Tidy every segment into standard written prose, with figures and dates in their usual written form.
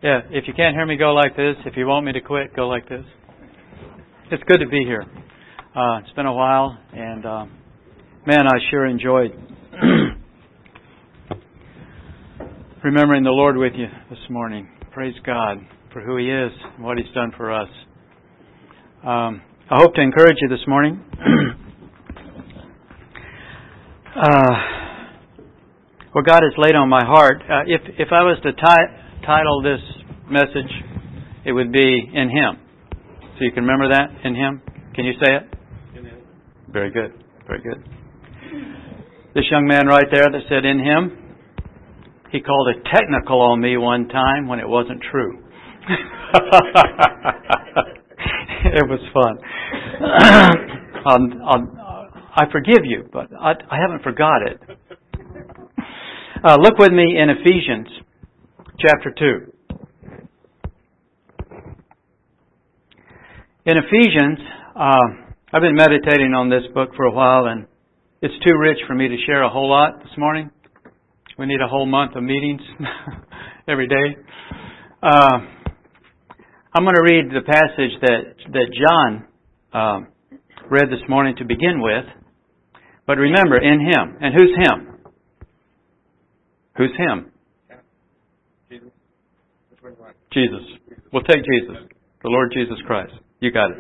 Yeah, if you can't hear me, go like this. If you want me to quit, go like this. It's good to be here. It's been a while, and man, I sure enjoyed remembering the Lord with you this morning. Praise God for who He is and what He's done for us. I hope to encourage you this morning. What God has laid on my heart. If I was to title this message, it would be In Him. So you can remember that? In Him? Can you say it? In Him. Very good. Very good. This young man right there that said In Him, he called it technical on me one time when it wasn't true. It was fun. I forgive you, but I haven't forgot it. Look with me in Ephesians chapter 2. In Ephesians, I've been meditating on this book for a while, and it's too rich for me to share a whole lot this morning. We need a whole month of meetings every day. I'm going to read the passage that John read this morning to begin with. But remember, in Him. And who's Him? Who's Him? Jesus. We'll take Jesus. The Lord Jesus Christ. You got it.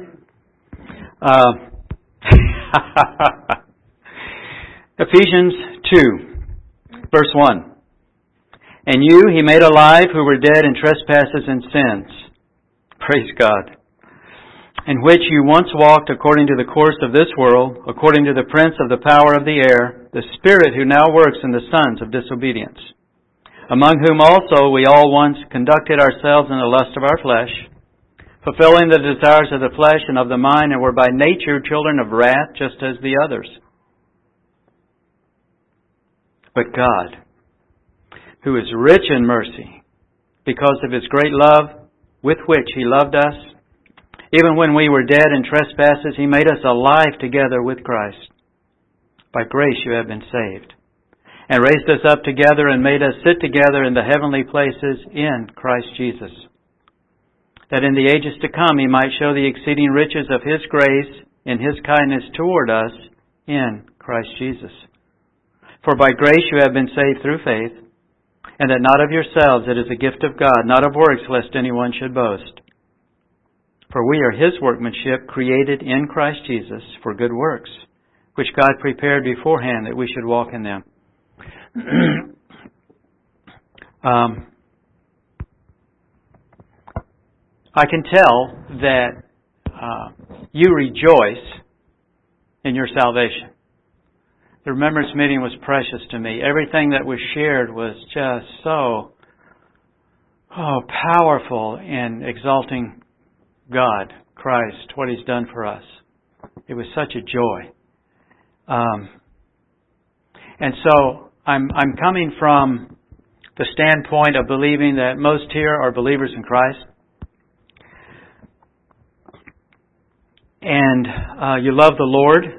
Ephesians 2. Verse 1. And you He made alive who were dead in trespasses and sins. Praise God. In which you once walked according to the course of this world, according to the prince of the power of the air, the spirit who now works in the sons of disobedience, among whom also we all once conducted ourselves in the lust of our flesh, fulfilling the desires of the flesh and of the mind, and were by nature children of wrath, just as the others. But God, who is rich in mercy, because of His great love with which He loved us, even when we were dead in trespasses, He made us alive together with Christ. By grace you have been saved, and raised us up together and made us sit together in the heavenly places in Christ Jesus, that in the ages to come He might show the exceeding riches of His grace in His kindness toward us in Christ Jesus. For by grace you have been saved through faith, and that not of yourselves, it is a gift of God, not of works, lest anyone should boast. For we are His workmanship, created in Christ Jesus for good works, which God prepared beforehand that we should walk in them. I can tell that you rejoice in your salvation. The remembrance meeting was precious to me. Everything that was shared was just so powerful in exalting God, Christ, what He's done for us. It was such a joy. And so I'm coming from the standpoint of believing that most here are believers in Christ. And you love the Lord.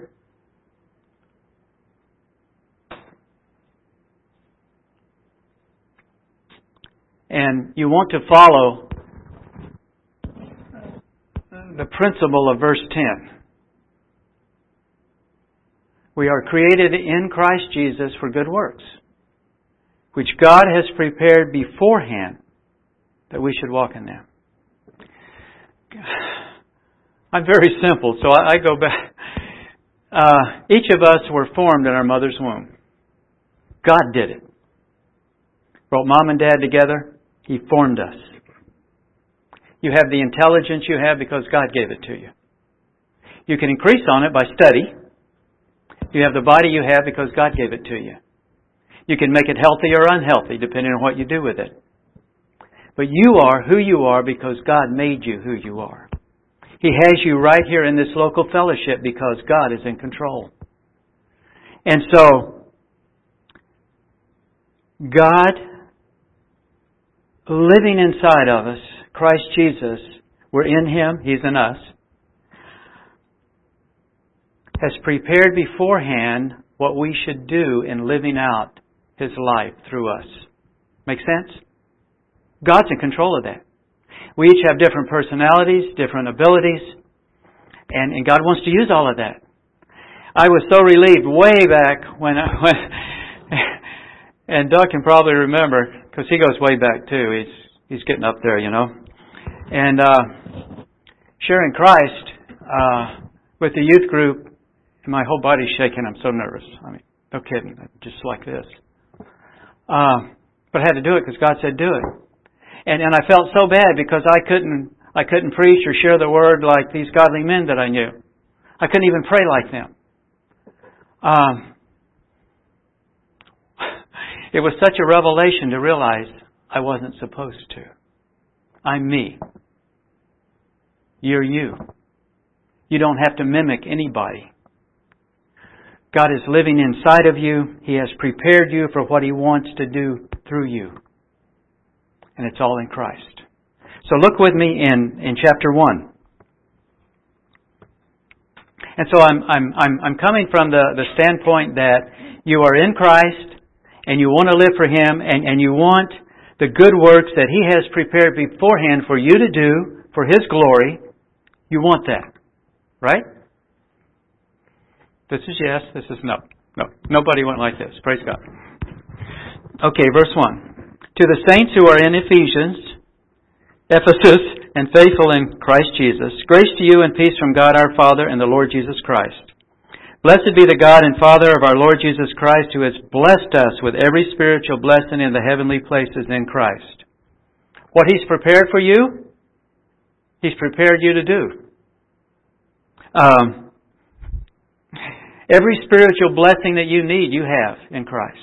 And you want to follow the principle of verse 10. We are created in Christ Jesus for good works, which God has prepared beforehand that we should walk in them. I'm very simple, so I go back. Each of us were formed in our mother's womb. God did it. Brought mom and dad together. He formed us. You have the intelligence you have because God gave it to you. You can increase on it by study. You have the body you have because God gave it to you. You can make it healthy or unhealthy depending on what you do with it. But you are who you are because God made you who you are. He has you right here in this local fellowship because God is in control. And so, God living inside of us, Christ Jesus, we're in Him, He's in us, has prepared beforehand what we should do in living out His life through us. Make sense? God's in control of that. We each have different personalities, different abilities, and God wants to use all of that. I was so relieved way back when and Doug can probably remember, because he goes way back too. He's getting up there, you know. And sharing Christ with the youth group, and my whole body's shaking. I'm so nervous. I mean, no kidding. Just like this. But I had to do it because God said do it. And I felt so bad because I couldn't preach or share the word like these godly men that I knew. I couldn't even pray like them. It was such a revelation to realize I wasn't supposed to. I'm me. You're you. You don't have to mimic anybody. God is living inside of you. He has prepared you for what He wants to do through you. And it's all in Christ. So look with me in chapter 1. And so I'm coming from the standpoint that you are in Christ and you want to live for Him and you want the good works that He has prepared beforehand for you to do for His glory. You want that. Right? This is yes, this is no. No. Nobody went like this. Praise God. Okay, verse 1. To the saints who are in Ephesus, and faithful in Christ Jesus, grace to you and peace from God our Father and the Lord Jesus Christ. Blessed be the God and Father of our Lord Jesus Christ, who has blessed us with every spiritual blessing in the heavenly places in Christ. What He's prepared for you, He's prepared you to do. Every spiritual blessing that you need, you have in Christ.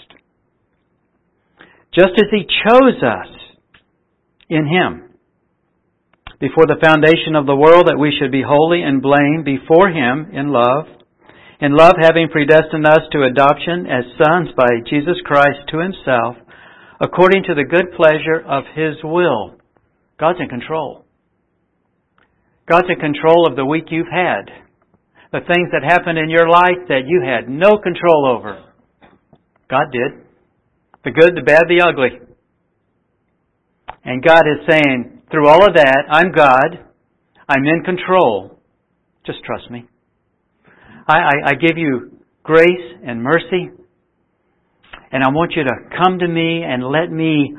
Just as He chose us in Him before the foundation of the world, that we should be holy and blameless before Him in love. In love, having predestined us to adoption as sons by Jesus Christ to Himself, according to the good pleasure of His will. God's in control. God's in control of the week you've had. The things that happened in your life that you had no control over. God did. The good, the bad, the ugly. And God is saying, through all of that, I'm God. I'm in control. Just trust me. I give you grace and mercy. And I want you to come to me and let me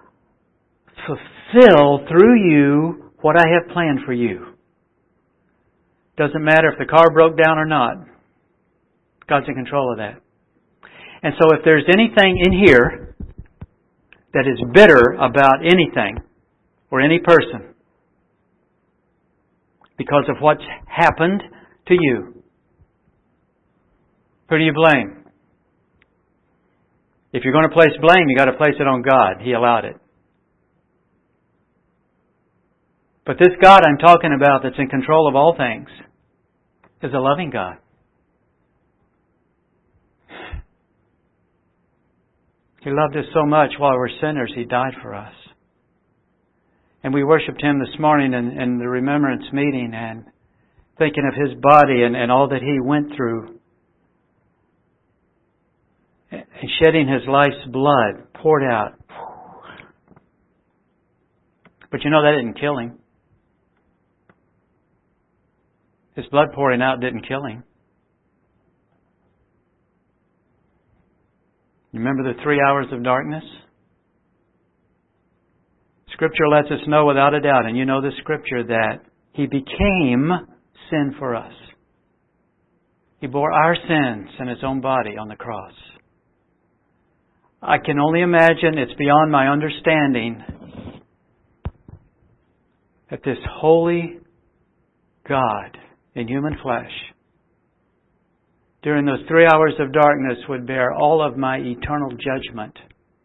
fulfill through you what I have planned for you. Doesn't matter if the car broke down or not. God's in control of that. And so if there's anything in here that is bitter about anything or any person because of what's happened to you, who do you blame? If you're going to place blame, you've got to place it on God. He allowed it. But this God I'm talking about that's in control of all things is a loving God. He loved us so much while we're sinners, He died for us. And we worshiped Him this morning in the remembrance meeting and thinking of His body and all that He went through. And shedding His life's blood poured out. But you know that didn't kill Him. His blood pouring out didn't kill Him. You remember the 3 hours of darkness? Scripture lets us know without a doubt, and you know the Scripture, that He became sin for us. He bore our sins in His own body on the cross. I can only imagine, it's beyond my understanding, that this holy God in human flesh, during those 3 hours of darkness, would bear all of my eternal judgment.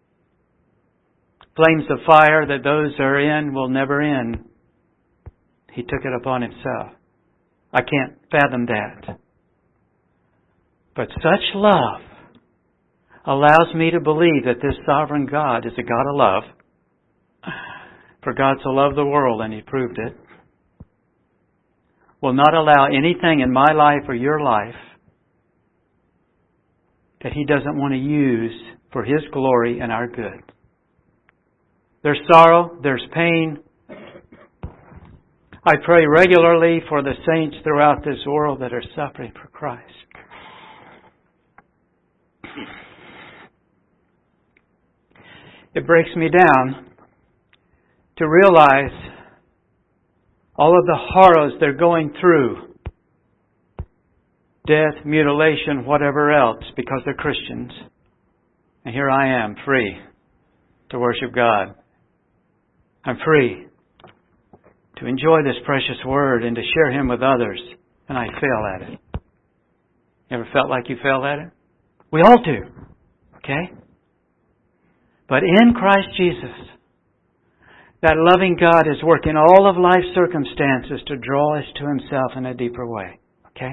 Flames of fire that those are in will never end. He took it upon Himself. I can't fathom that. But such love allows me to believe that this sovereign God is a God of love. For God so loved the world, and He proved it, will not allow anything in my life or your life that He doesn't want to use for His glory and our good. There's sorrow, there's pain. I pray regularly for the saints throughout this world that are suffering for Christ. It breaks me down to realize all of the horrors they're going through. Death, mutilation, whatever else, because they're Christians. And here I am, free to worship God. I'm free to enjoy this precious Word and to share Him with others. And I fail at it. You ever felt like you failed at it? We all do. Okay? But in Christ Jesus, that loving God is working all of life's circumstances to draw us to Himself in a deeper way. Okay?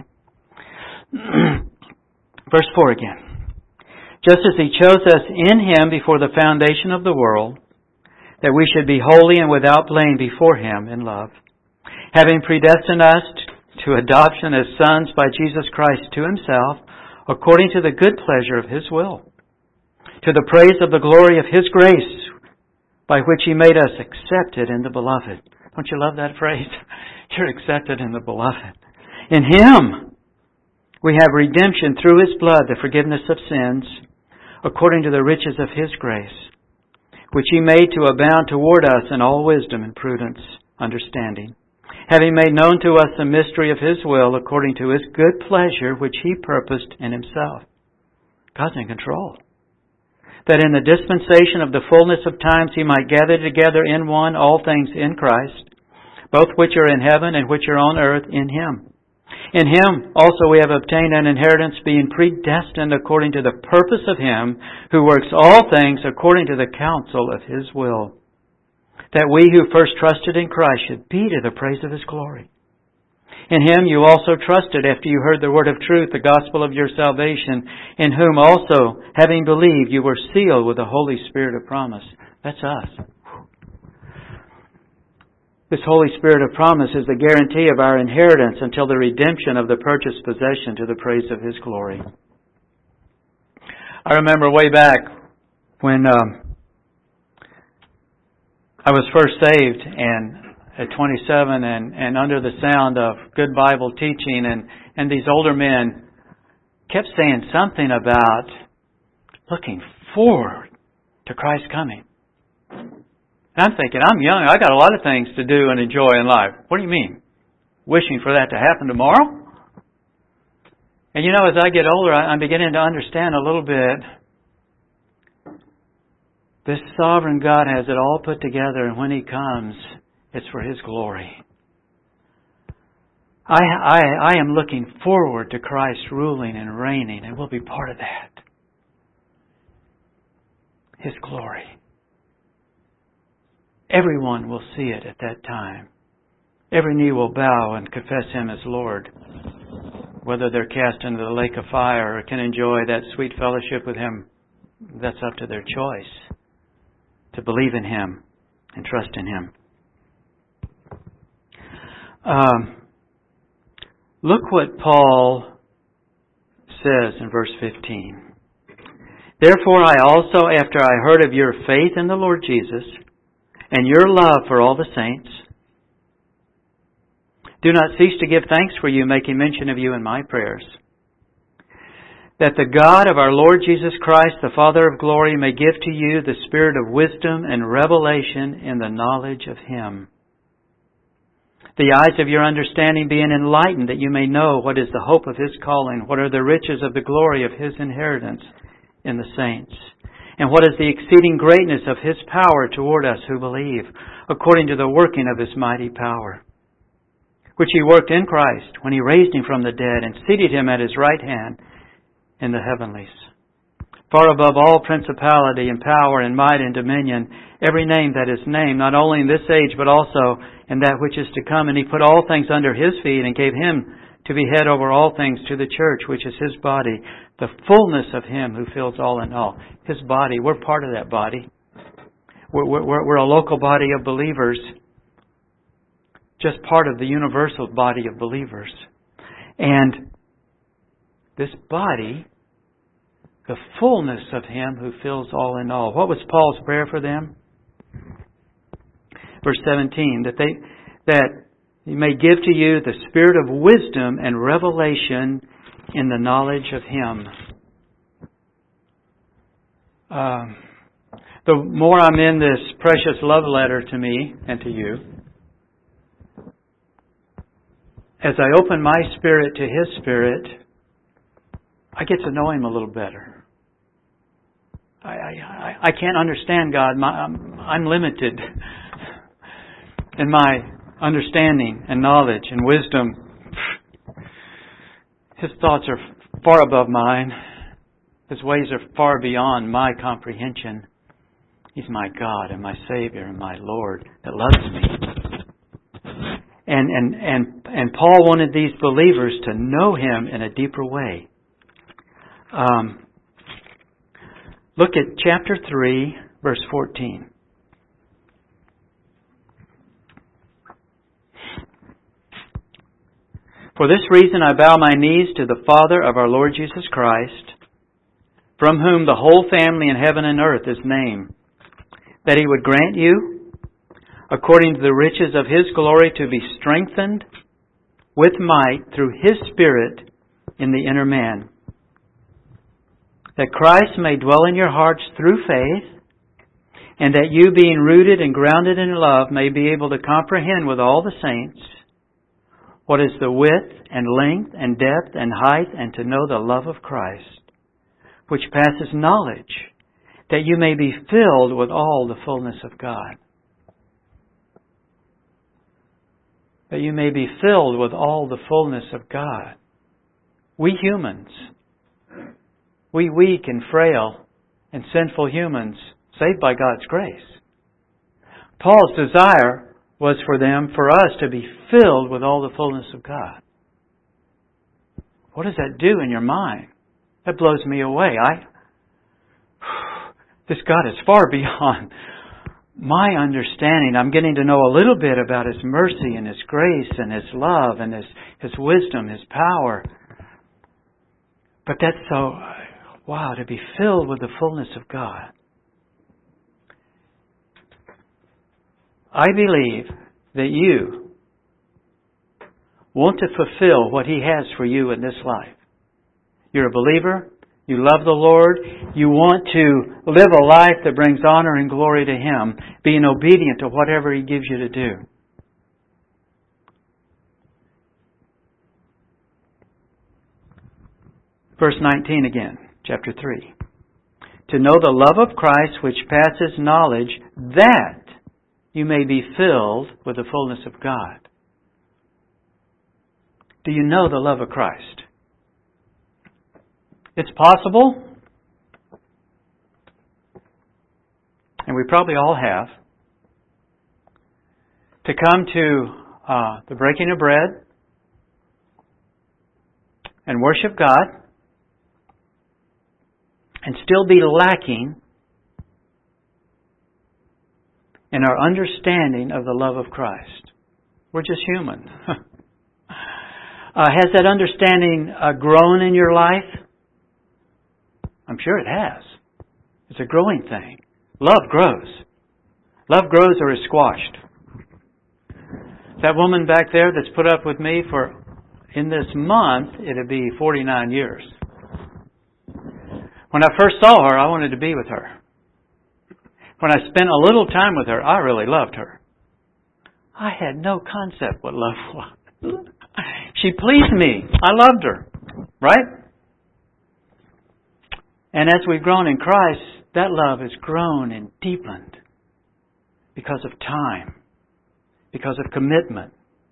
Verse 4 again. Just as He chose us in Him before the foundation of the world, that we should be holy and without blame before Him in love, having predestined us to adoption as sons by Jesus Christ to Himself, according to the good pleasure of His will, to the praise of the glory of His grace, by which He made us accepted in the Beloved. Don't you love that phrase? You're accepted in the Beloved. In Him we have redemption through His blood, the forgiveness of sins, according to the riches of His grace, which He made to abound toward us in all wisdom and prudence, understanding, having made known to us the mystery of His will, according to His good pleasure, which He purposed in Himself. God's in control. That in the dispensation of the fullness of times He might gather together in one all things in Christ, both which are in heaven and which are on earth in Him. In Him also we have obtained an inheritance, being predestined according to the purpose of Him who works all things according to the counsel of His will, that we who first trusted in Christ should be to the praise of His glory. In Him you also trusted after you heard the word of truth, the gospel of your salvation, in whom also, having believed, you were sealed with the Holy Spirit of promise. That's us. This Holy Spirit of promise is the guarantee of our inheritance until the redemption of the purchased possession to the praise of His glory. I remember way back when I was first saved and at 27 and under the sound of good Bible teaching, and these older men kept saying something about looking forward to Christ's coming. And I'm thinking, I'm young, I got a lot of things to do and enjoy in life. What do you mean? Wishing for that to happen tomorrow? And you know, as I get older, I'm beginning to understand a little bit. This sovereign God has it all put together, and when He comes, it's for His glory. I am looking forward to Christ ruling and reigning, and we'll be part of that. His glory. Everyone will see it at that time. Every knee will bow and confess Him as Lord. Whether they're cast into the lake of fire or can enjoy that sweet fellowship with Him, that's up to their choice. To believe in Him and trust in Him. Look what Paul says in verse 15. Therefore I also, after I heard of your faith in the Lord Jesus and your love for all the saints, do not cease to give thanks for you, making mention of you in my prayers, that the God of our Lord Jesus Christ, the Father of glory, may give to you the spirit of wisdom and revelation in the knowledge of Him. The eyes of your understanding being enlightened, that you may know what is the hope of His calling, what are the riches of the glory of His inheritance in the saints, and what is the exceeding greatness of His power toward us who believe, according to the working of His mighty power, which He worked in Christ when He raised Him from the dead and seated Him at His right hand in the heavenlies, far above all principality and power and might and dominion, every name that is named, not only in this age but also in that which is to come. And He put all things under His feet and gave Him to be head over all things to the church, which is His body, the fullness of Him who fills all in all. His body, we're part of that body. We're a local body of believers, just part of the universal body of believers. And this body, the fullness of Him who fills all in all. What was Paul's prayer for them? Verse 17, that He may give to you the spirit of wisdom and revelation in the knowledge of Him. The more I'm in this precious love letter to me and to you, as I open my spirit to His Spirit, I get to know Him a little better. I can't understand God. I'm limited in my understanding and knowledge and wisdom. His thoughts are far above mine. His ways are far beyond my comprehension. He's my God and my Savior and my Lord that loves me. And Paul wanted these believers to know Him in a deeper way. Look at chapter 3, verse 14. For this reason I bow my knees to the Father of our Lord Jesus Christ, from whom the whole family in heaven and earth is named, that He would grant you, according to the riches of His glory, to be strengthened with might through His Spirit in the inner man, that Christ may dwell in your hearts through faith, and that you, being rooted and grounded in love, may be able to comprehend with all the saints what is the width and length and depth and height, and to know the love of Christ, which passes knowledge, that you may be filled with all the fullness of God. That you may be filled with all the fullness of God. We humans, we weak and frail and sinful humans, saved by God's grace. Paul's desire was for us to be filled with all the fullness of God. What does that do in your mind? That blows me away. This God is far beyond my understanding. I'm getting to know a little bit about His mercy and His grace and His love and His wisdom, His power. But that's so, wow, to be filled with the fullness of God. I believe that you want to fulfill what He has for you in this life. You're a believer. You love the Lord. You want to live a life that brings honor and glory to Him, being obedient to whatever He gives you to do. Verse 19 again, chapter 3. To know the love of Christ which passes knowledge, that you may be filled with the fullness of God. Do you know the love of Christ? It's possible, and we probably all have, to come to the breaking of bread and worship God and still be lacking in our understanding of the love of Christ. We're just human. Has that understanding grown in your life? I'm sure it has. It's a growing thing. Love grows. Love grows or is squashed. That woman back there that's put up with me for, in this month, it'll be 49 years. When I first saw her, I wanted to be with her. When I spent a little time with her, I really loved her. I had no concept what love was. She pleased me. I loved her. Right? And as we've grown in Christ, that love has grown and deepened because of time, because of commitment,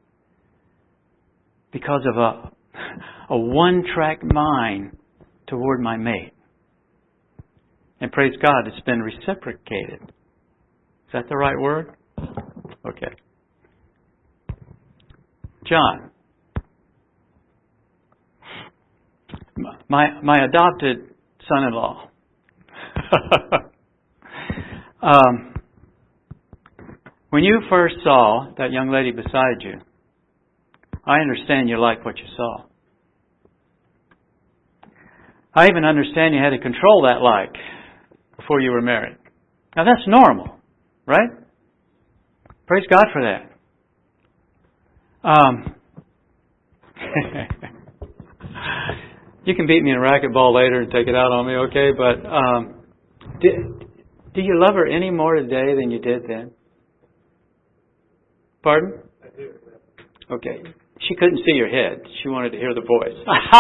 because of a one-track mind toward my mate. And praise God, it's been reciprocated. Is that the right word? Okay. John. My adopted son-in-law. When you first saw that young lady beside you, I understand you liked what you saw. I even understand you had to control that like before you were married. Now that's normal, right? Praise God for that. You can beat me in a racquetball later and take it out on me, okay? But do you love her any more today than you did then? Pardon? Okay. She couldn't see your head. She wanted to hear the voice.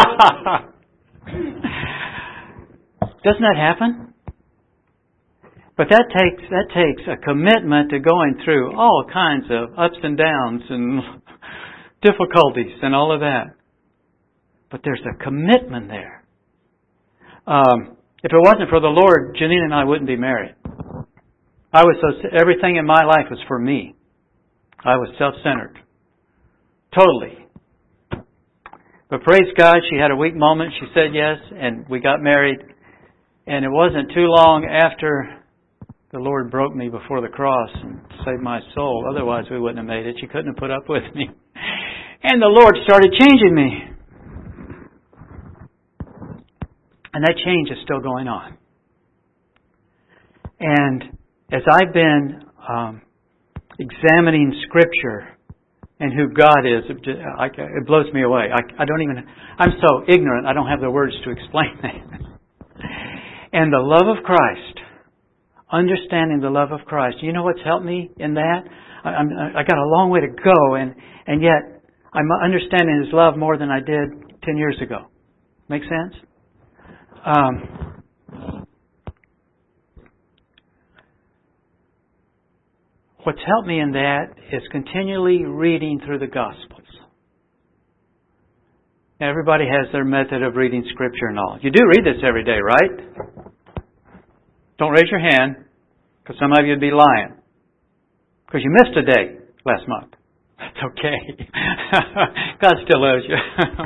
Doesn't that happen? But that takes a commitment to going through all kinds of ups and downs and difficulties and all of that. But there's a commitment there. If it wasn't for the Lord, Janine and I wouldn't be married. Everything in my life was for me. I was self-centered. Totally. But praise God, she had a weak moment. She said yes, and we got married. And it wasn't too long after the Lord broke me before the cross and saved my soul. Otherwise, we wouldn't have made it. She couldn't have put up with me. And the Lord started changing me. And that change is still going on. And as I've been examining Scripture and who God is, it blows me away. I'm so ignorant, I don't have the words to explain that. And the love of Christ, understanding the love of Christ. You know what's helped me in that? I got a long way to go, and yet I'm understanding His love more than I did 10 years ago. Make sense? What's helped me in that is continually reading through the Gospels. Now, everybody has their method of reading Scripture and all. You do read this every day, right? Don't raise your hand, because some of you would be lying. Because you missed a day last month. That's okay. God still loves you.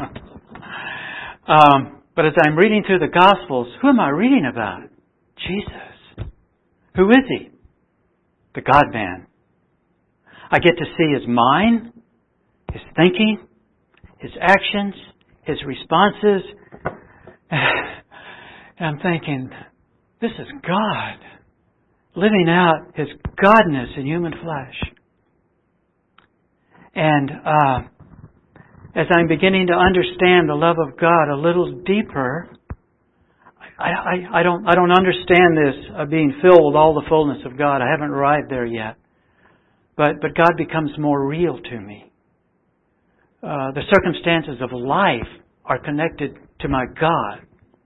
But as I'm reading through the Gospels, who am I reading about? Jesus. Who is He? The God-man. I get to see His mind, His thinking, His actions, His responses. And I'm thinking, this is God living out His godness in human flesh. And as I'm beginning to understand the love of God a little deeper, I don't understand this being filled with all the fullness of God. I haven't arrived there yet. But God becomes more real to me. The circumstances of life are connected to my God.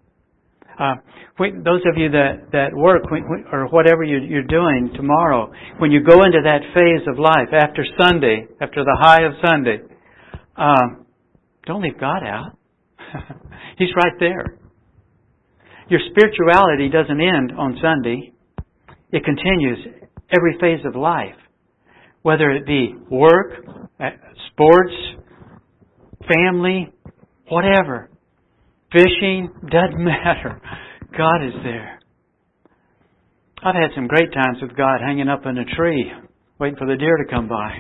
Those of you that work or whatever you're doing tomorrow, when you go into that phase of life after Sunday, after the high of Sunday, don't leave God out. He's right there. Your spirituality doesn't end on Sunday. It continues every phase of life. Whether it be work, sports, family, whatever. Fishing, doesn't matter. God is there. I've had some great times with God hanging up in a tree, waiting for the deer to come by.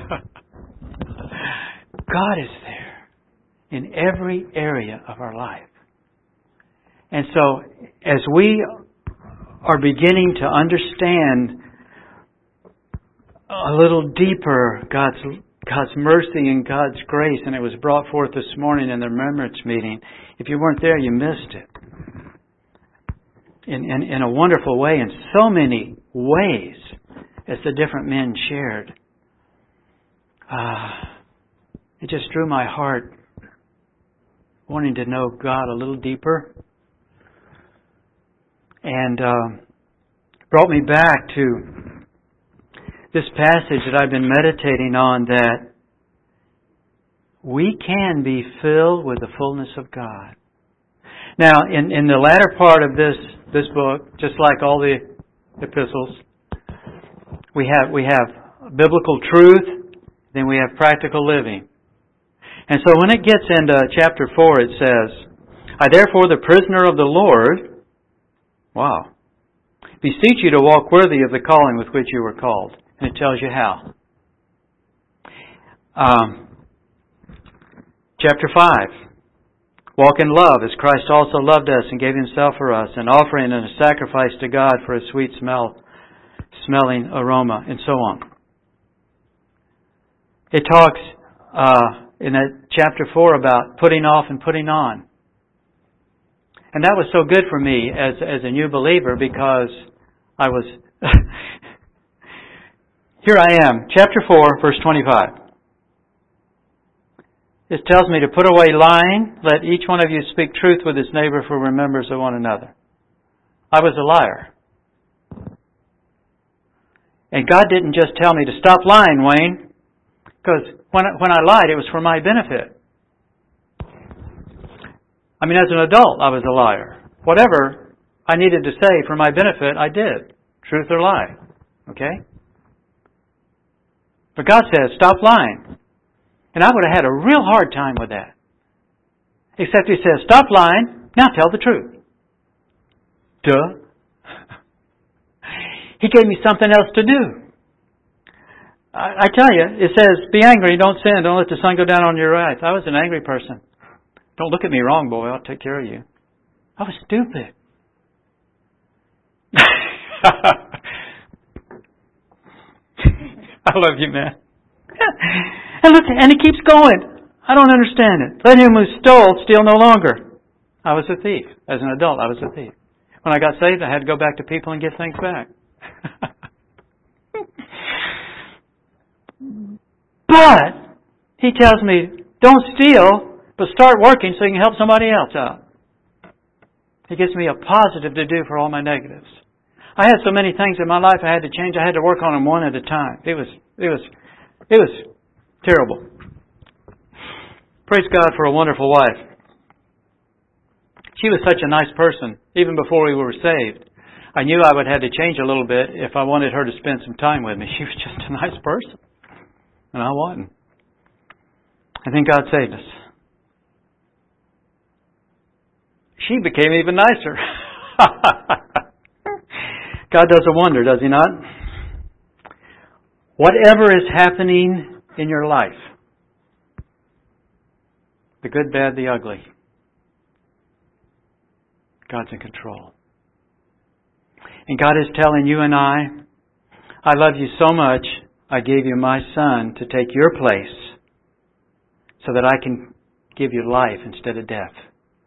God is there in every area of our life. And so, as we are beginning to understand a little deeper God's mercy and God's grace, and it was brought forth this morning in the remembrance meeting. If you weren't there, you missed it. In a wonderful way, in so many ways, as the different men shared. It just drew my heart, wanting to know God a little deeper. And brought me back to this passage that I've been meditating on, that we can be filled with the fullness of God. Now, in the latter part of this book, just like all the epistles, we have biblical truth, then we have practical living. And so when it gets into chapter 4, it says, I therefore, the prisoner of the Lord, beseech you to walk worthy of the calling with which you were called. And it tells you how. Chapter 5. Walk in love as Christ also loved us and gave Himself for us, an offering and a sacrifice to God for a sweet smelling aroma, and so on. It talks in that chapter 4 about putting off and putting on. And that was so good for me as a new believer because I was... Here I am, chapter 4, verse 25. It tells me to put away lying. Let each one of you speak truth with his neighbor, for we're members of one another. I was a liar. And God didn't just tell me to stop lying, Wayne, because when I lied, it was for my benefit. I mean, as an adult, I was a liar. Whatever I needed to say for my benefit, I did. Truth or lie. Okay? But God says, stop lying. And I would have had a real hard time with that. Except He says, stop lying, now tell the truth. Duh. He gave me something else to do. I tell you, it says, be angry, don't sin, don't let the sun go down on your wrath. I was an angry person. Don't look at me wrong, boy, I'll take care of you. I was stupid. I love you, man. And look, and it keeps going. I don't understand it. Let him who stole steal no longer. I was a thief. As an adult, I was a thief. When I got saved, I had to go back to people and give things back. But He tells me, don't steal, but start working so you can help somebody else out. He gives me a positive to do for all my negatives. I had so many things in my life I had to change. I had to work on them one at a time. It was terrible. Praise God for a wonderful wife. She was such a nice person, even before we were saved. I knew I would have to change a little bit if I wanted her to spend some time with me. She was just a nice person. And I wasn't. I think God saved us. She became even nicer. God does a wonder, does He not? Whatever is happening in your life, the good, bad, the ugly, God's in control. And God is telling you and I love you so much, I gave you my Son to take your place so that I can give you life instead of death.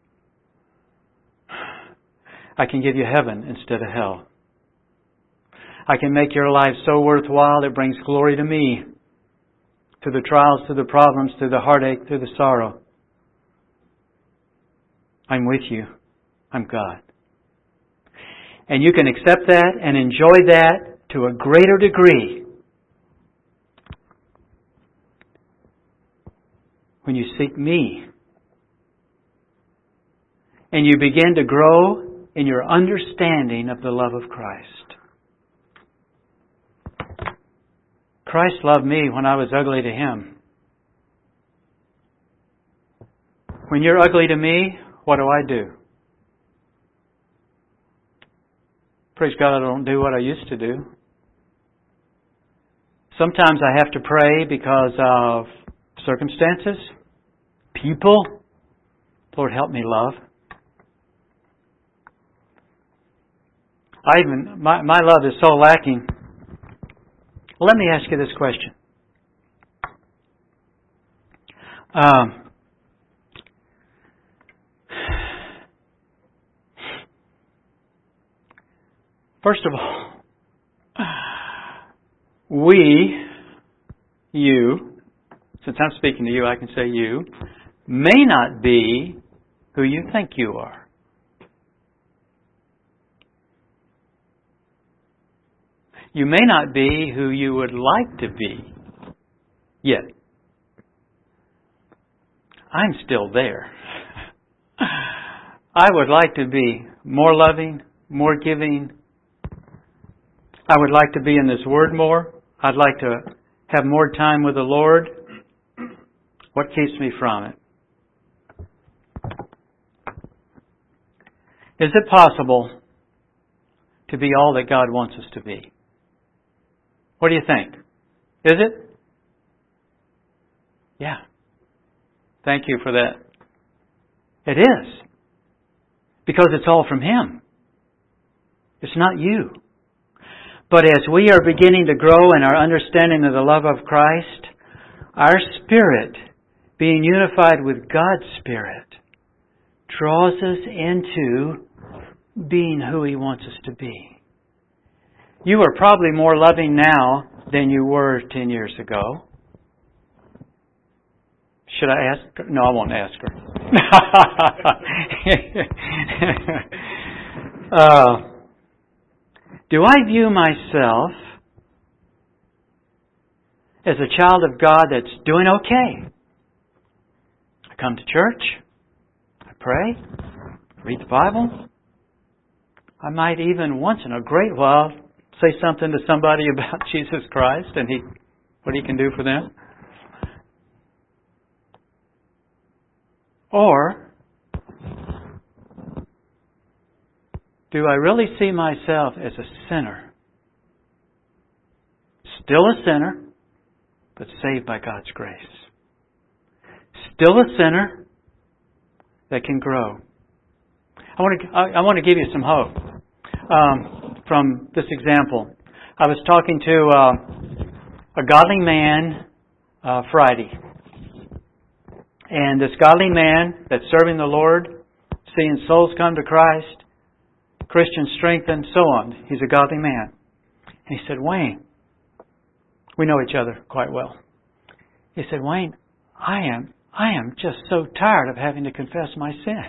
I can give you heaven instead of hell. I can make your life so worthwhile it brings glory to me, through the trials, through the problems, through the heartache, through the sorrow. I'm with you. I'm God. And you can accept that and enjoy that to a greater degree when you seek me. And you begin to grow in your understanding of the love of Christ. Christ loved me when I was ugly to Him. When you're ugly to me, what do? Praise God, I don't do what I used to do. Sometimes I have to pray because of circumstances, people. Lord, help me love. My love is so lacking. Let me ask you this question. First of all, you, since I'm speaking to you, I can say you, may not be who you think you are. You may not be who you would like to be yet. I'm still there. I would like to be more loving, more giving. I would like to be in this Word more. I'd like to have more time with the Lord. What keeps me from it? Is it possible to be all that God wants us to be? What do you think? Is it? Yeah. Thank you for that. It is. Because it's all from Him. It's not you. But as we are beginning to grow in our understanding of the love of Christ, Our spirit, being unified with God's Spirit, draws us into being who He wants us to be. You are probably more loving now than you were 10 years ago. Should I ask her? No, I won't ask her. Do I view myself as a child of God that's doing okay? I come to church. I pray. Read the Bible. I might even once in a great while say something to somebody about Jesus Christ and what He can do for them. Or do I really see myself as a sinner? Still a sinner, but saved by God's grace. Still a sinner that can grow. I want to give you some hope from this example. I was talking to a godly man Friday. And this godly man that's serving the Lord, seeing souls come to Christ, Christians strengthened, so on. He's a godly man. And he said, Wayne, we know each other quite well. He said, Wayne, I am just so tired of having to confess my sin.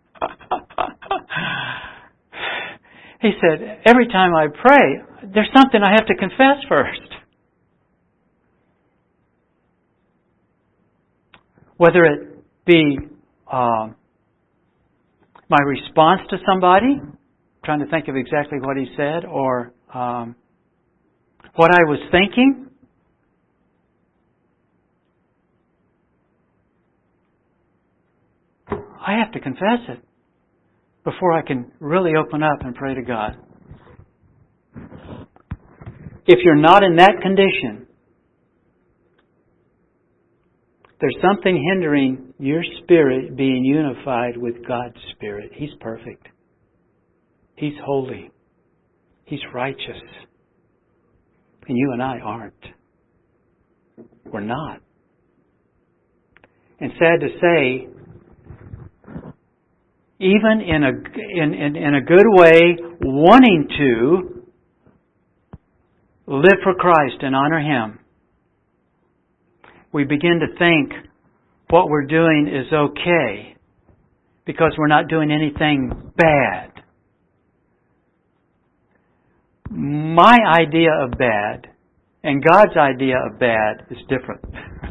He said, every time I pray, there's something I have to confess first. Whether it be my response to somebody, trying to think of exactly what he said, or what I was thinking. I have to confess it before I can really open up and pray to God. If you're not in that condition, there's something hindering your spirit being unified with God's Spirit. He's perfect. He's holy. He's righteous. And you and I aren't. We're not. And sad to say, even in a good way, wanting to live for Christ and honor Him, we begin to think what we're doing is okay because we're not doing anything bad. My idea of bad and God's idea of bad is different.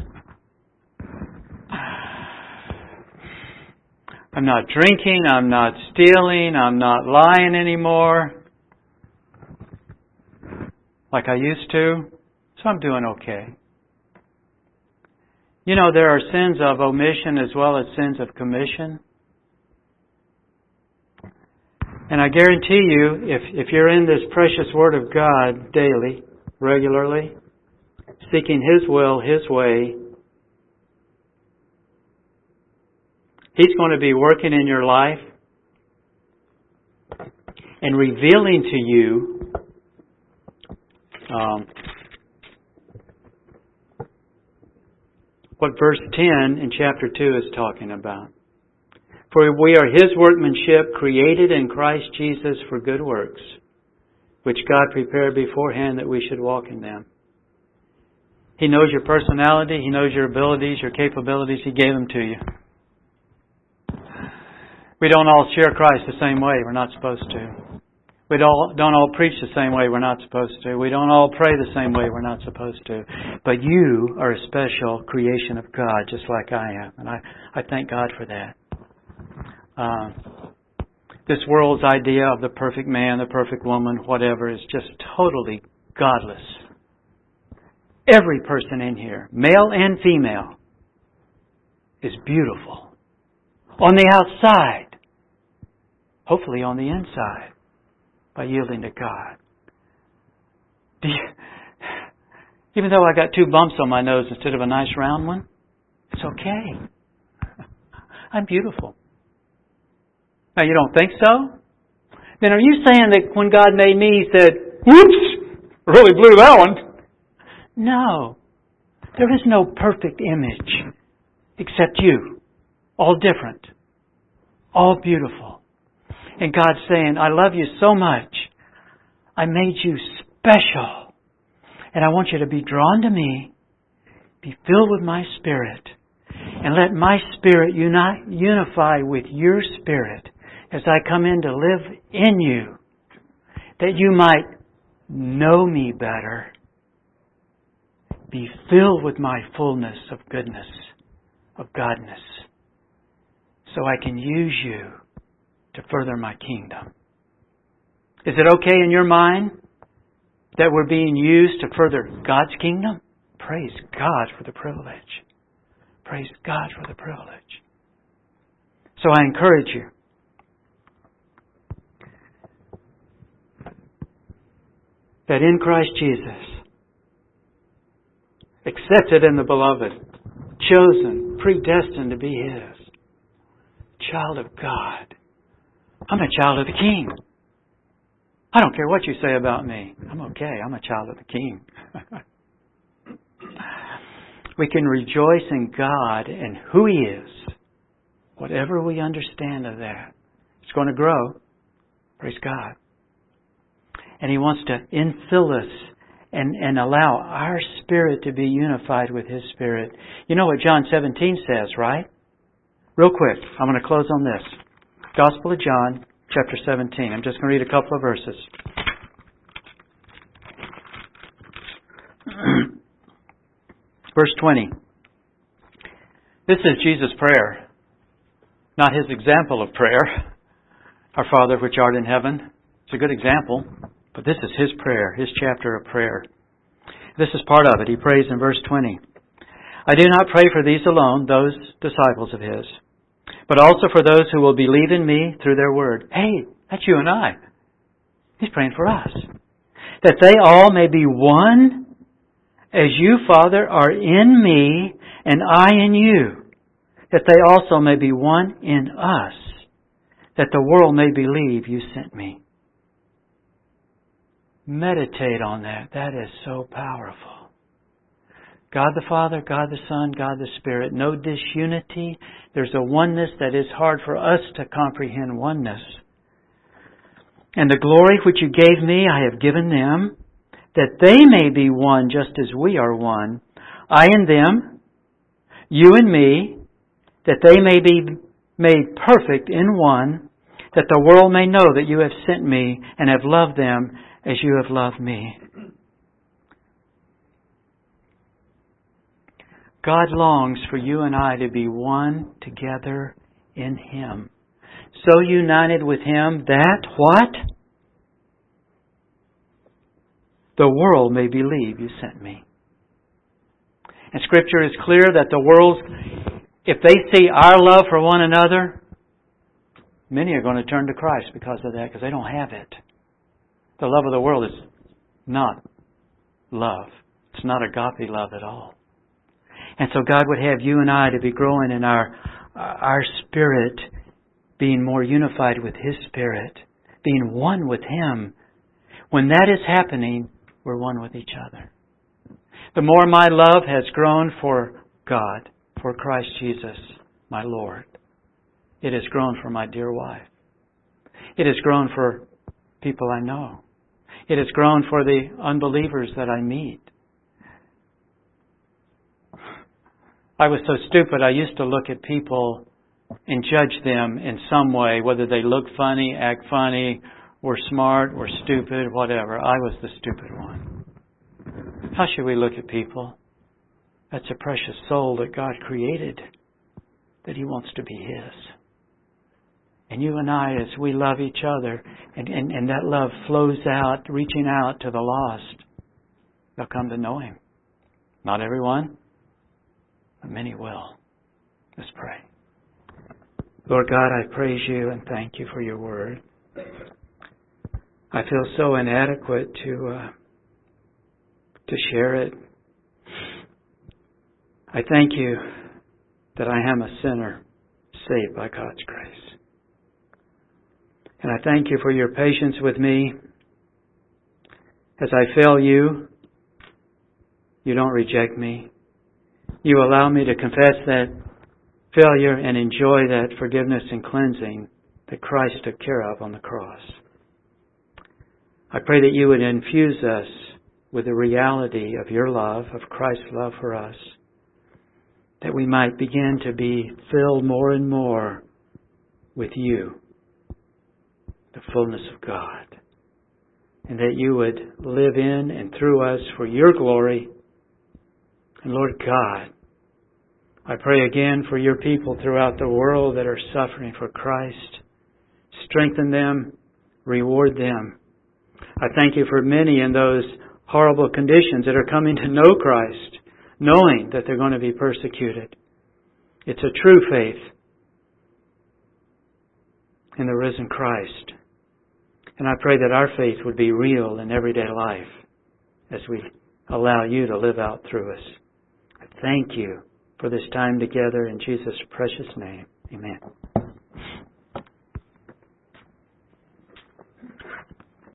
I'm not drinking, I'm not stealing, I'm not lying anymore like I used to, so I'm doing okay. You know, there are sins of omission as well as sins of commission. And I guarantee you, if you're in this precious Word of God daily, regularly, seeking His will, His way, He's going to be working in your life and revealing to you what verse 10 in chapter 2 is talking about. For we are His workmanship, created in Christ Jesus for good works, which God prepared beforehand that we should walk in them. He knows your personality. He knows your abilities, your capabilities. He gave them to you. We don't all share Christ the same way. We're not supposed to. We don't all preach the same way. We're not supposed to. We don't all pray the same way. We're not supposed to. But you are a special creation of God, just like I am. And I thank God for that. This world's idea of the perfect man, the perfect woman, whatever, is just totally godless. Every person in here, male and female, is beautiful. On the outside. Hopefully on the inside. By yielding to God. Even though I got 2 bumps on my nose instead of a nice round one, it's okay. I'm beautiful. Now you don't think so? Then are you saying that when God made me, He said, "Whoops, really blew that one"? No. There is no perfect image except you. All different. All beautiful. And God's saying, I love you so much. I made you special. And I want you to be drawn to me, be filled with my Spirit, and let my Spirit unify with your Spirit as I come in to live in you, that you might know me better, be filled with my fullness of goodness, of godness, so I can use you to further my kingdom. Is it okay in your mind that we're being used to further God's kingdom? Praise God for the privilege. Praise God for the privilege. So I encourage you. That in Christ Jesus, accepted in the Beloved, chosen, predestined to be His, child of God. I'm a child of the King. I don't care what you say about me. I'm okay. I'm a child of the King. We can rejoice in God and who He is. Whatever we understand of that, it's going to grow. Praise God. And He wants to infill us and allow our spirit to be unified with His Spirit. You know what John 17 says, right? Real quick, I'm going to close on this. Gospel of John, chapter 17. I'm just going to read a couple of verses. Verse 20. This is Jesus' prayer, not His example of prayer. Our Father which art in heaven. It's a good example, but this is His prayer, His chapter of prayer. This is part of it. He prays in verse 20. I do not pray for these alone, those disciples of His, but also for those who will believe in me through their word. Hey, that's you and I. He's praying for us. That they all may be one, as you, Father, are in me and I in you. That they also may be one in us, that the world may believe you sent me. Meditate on that. That is so powerful. God the Father, God the Son, God the Spirit. No disunity. There's a oneness that is hard for us to comprehend oneness. And the glory which you gave me, I have given them, that they may be one just as we are one. I and them, you and me, that they may be made perfect in one, that the world may know that you have sent me and have loved them as you have loved me. God longs for you and I to be one together in Him. So united with Him that what? The world may believe you sent me. And Scripture is clear that the world, if they see our love for one another, many are going to turn to Christ because of that, because they don't have it. The love of the world is not love. It's not agape love at all. And so God would have you and I to be growing in our spirit, being more unified with His Spirit, being one with Him. When that is happening, we're one with each other. The more my love has grown for God, for Christ Jesus, my Lord, it has grown for my dear wife. It has grown for people I know. It has grown for the unbelievers that I meet. I was so stupid, I used to look at people and judge them in some way, whether they look funny, act funny, were smart, or stupid, whatever. I was the stupid one. How should we look at people? That's a precious soul that God created, that He wants to be His. And you and I, as we love each other, and that love flows out, reaching out to the lost, they'll come to know Him. Not everyone, but many will. Let's pray. Lord God, I praise You and thank You for Your Word. I feel so inadequate to share it. I thank You that I am a sinner saved by God's grace. And I thank You for Your patience with me. As I fail You, You don't reject me. you allow me to confess that failure and enjoy that forgiveness and cleansing that Christ took care of on the cross. I pray that you would infuse us with the reality of your love, of Christ's love for us, that we might begin to be filled more and more with you, the fullness of God, and that you would live in and through us for your glory. And Lord God, I pray again for your people throughout the world that are suffering for Christ. Strengthen them, reward them. I thank you for many in those horrible conditions that are coming to know Christ, knowing that they're going to be persecuted. It's a true faith in the risen Christ. And I pray that our faith would be real in everyday life as we allow you to live out through us. I thank you for this time together in Jesus' precious name. Amen.